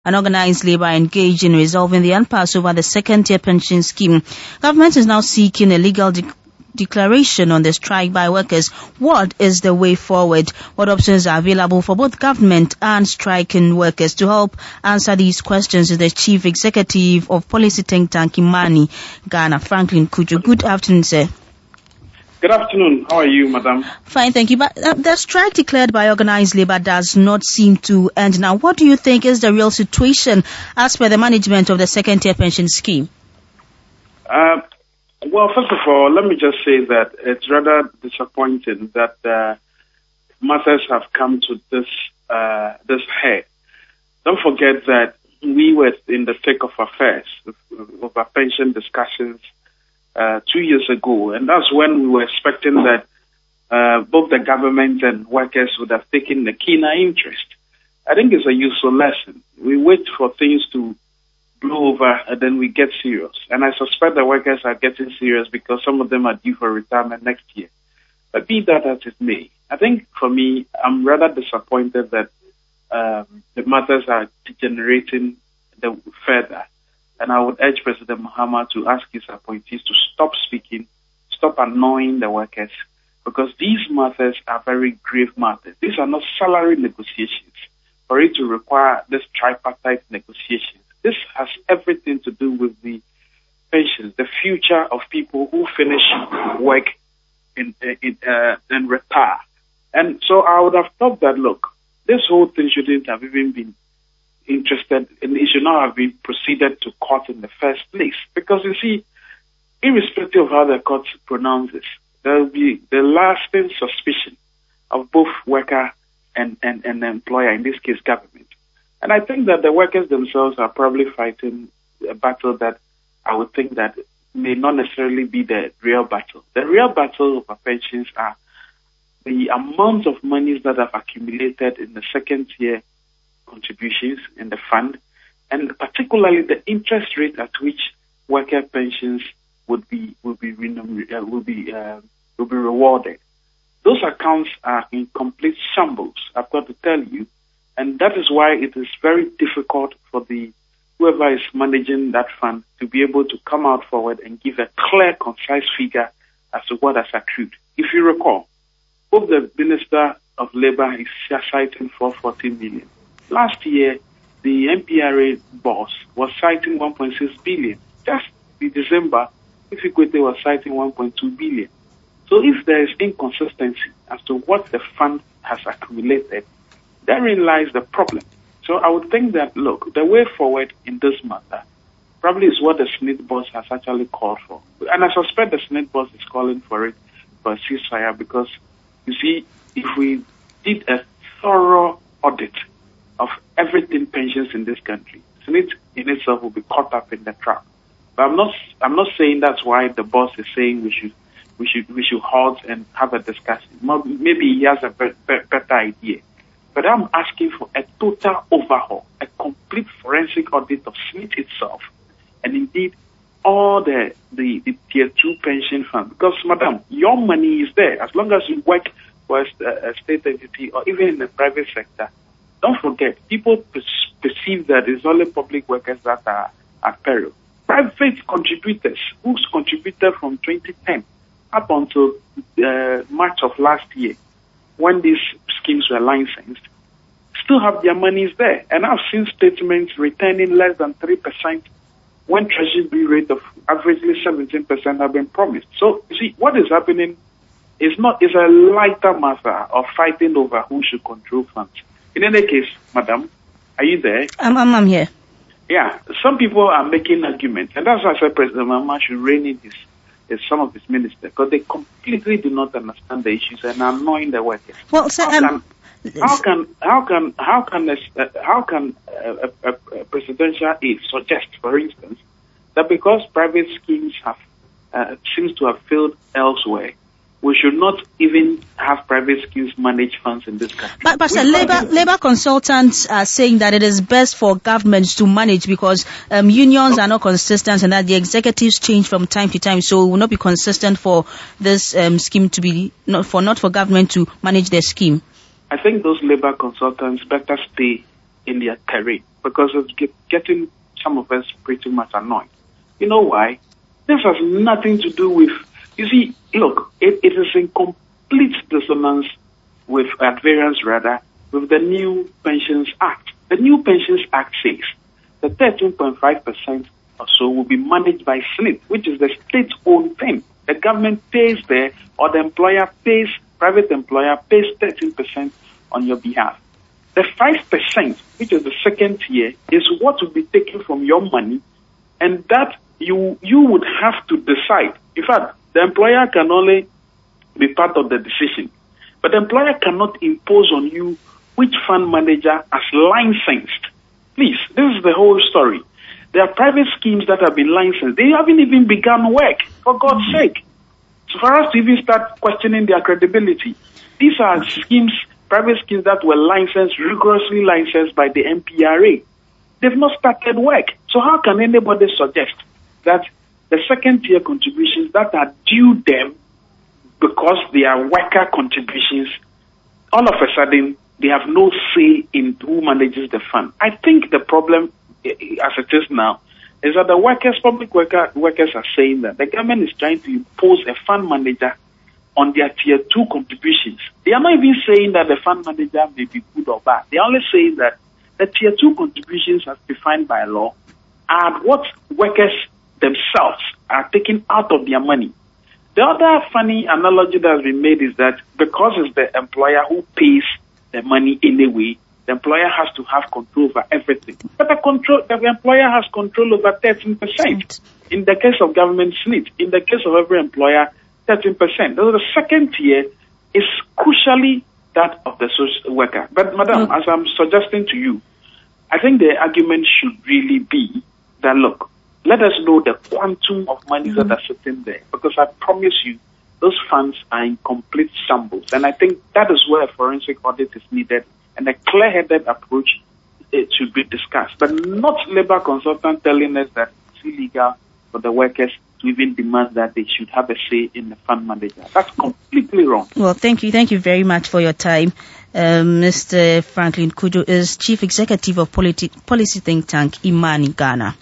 and organized labor engaged in resolving the impasse over the second-tier pension scheme. Government is now seeking a legal declaration on the strike by workers. What is the way forward? What options are available for both government and striking workers? To help answer these questions is the Chief Executive of Policy Think Tank Imani Ghana, Franklin Cudjoe. Good afternoon, sir. Good afternoon. How are you, madam? Fine, thank you. But the strike declared by organized labor does not seem to end now. What do you think is the real situation as per the management of the second-tier pension scheme? Well, first of all, let me just say that it's rather disappointing that matters have come to this head. Don't forget that we were in the thick of affairs of our pension discussions 2 years ago, and that's when we were expecting that both the government and workers would have taken a keener interest. I think it's a useful lesson. We wait for things to blow over and then we get serious. And I suspect the workers are getting serious because some of them are due for retirement next year. But be that as it may, I think for me, I'm rather disappointed that the matters are degenerating further. And I would urge President Mahama to ask his appointees to stop speaking, stop annoying the workers, because these matters are very grave matters. These are not salary negotiations. For it to require this tripartite negotiation, this has everything to do with the pensions, the future of people who finish work and retire. And so I would have thought that, look, this whole thing shouldn't have even been interested, and it should not have been proceeded to court in the first place. Because you see, irrespective of how the court pronounces, there will be the lasting suspicion of both worker and employer, in this case government. And I think that the workers themselves are probably fighting a battle that I would think that may not necessarily be the real battle. The real battle of our pensions are the amount of monies that have accumulated in the second tier contributions in the fund, and particularly the interest rate at which worker pensions will be rewarded. Those accounts are in complete shambles, I've got to tell you, and that is why it is very difficult for whoever is managing that fund to be able to come out forward and give a clear, concise figure as to what has accrued. If you recall, both the Minister of Labour is citing 440 million. Last year, the MPRA boss was citing 1.6 billion. Just in December, Ifikwete was citing 1.2 billion. So if there is inconsistency as to what the fund has accumulated, therein lies the problem. So I would think that, look, the way forward in this matter probably is what the Senate boss has actually called for. And I suspect the Senate boss is calling for it for a ceasefire because, you see, if we did a thorough audit of everything pensions in this country, Senate in itself will be caught up in the trap. But I'm not saying that's why the boss is saying we should halt and have a discussion. Maybe he has a better idea. But I'm asking for a total overhaul, a complete forensic audit of Smith itself, and indeed all the tier 2 pension fund. Because, madam, your money is there. As long as you work for a state entity or even in the private sector, don't forget, people perceive that it's only public workers that are at peril. Private contributors who contributed from 2010 up until March of last year, when these schemes were licensed, still have their monies there. And I've seen statements returning less than 3% when Treasury bill rate of averagely 17% have been promised. So, you see, what is happening is a lighter matter of fighting over who should control funds. In any case, madam, are you there? I'm here. Yeah, some people are making arguments, and that's why I said President Mahama should rein in some of his ministers, because they completely do not understand the issues and are annoying the workers. Well, sir, how can a presidential aide suggest, for instance, that because private schemes seems to have failed elsewhere, we should not even have private schemes manage funds in this country? But sir, labor consultants are saying that it is best for governments to manage because unions are not consistent and that the executives change from time to time, so it will not be consistent for this scheme to be not for government to manage their scheme. I think those labor consultants better stay in their terrain. because it's getting some of us pretty much annoyed. You know why? This has nothing to do with, you see, look, it is in complete dissonance with, at variance rather, with the new Pensions Act. The new Pensions Act says that 13.5% or so will be managed by SSNIT, which is the state-owned thing. The government pays there, or the employer pays, private employer pays 13% on your behalf. The 5%, which is the second tier, is what will be taken from your money, and that you would have to decide. In fact, the employer can only be part of the decision, but the employer cannot impose on you which fund manager as licensed. Please, this is the whole story. There are private schemes that have been licensed. They haven't even begun work, for God's sake. So for us to even start questioning their credibility, these are schemes, private schemes that were licensed, rigorously licensed by the MPRA. They've not started work. So how can anybody suggest that the second tier contributions that are due them because they are worker contributions, all of a sudden they have no say in who manages the fund? I think the problem, as it is now, is that the workers, public workers are saying that the government is trying to impose a fund manager on their tier 2 contributions. They are not even saying that the fund manager may be good or bad. They are only saying that the tier 2 contributions as defined by law are what workers themselves are taking out of their money. The other funny analogy that has been made is that because it's the employer who pays the money anyway, the employer has to have control over everything. But the employer has control over 13%. In the case of government SSNIT, in the case of every employer, 13%. So the second tier is crucially that of the social worker. But madam, as I'm suggesting to you, I think the argument should really be that, look, let us know the quantum of money that are sitting there, because I promise you, those funds are in complete shambles. And I think that is where a forensic audit is needed, and a clear-headed approach should be discussed. But not labor consultant telling us that it's illegal for the workers to even demand that they should have a say in the fund manager. That's completely wrong. Well, thank you. Thank you very much for your time. Mr. Franklin Cudjoe is Chief Executive of Policy Think Tank Imani Ghana.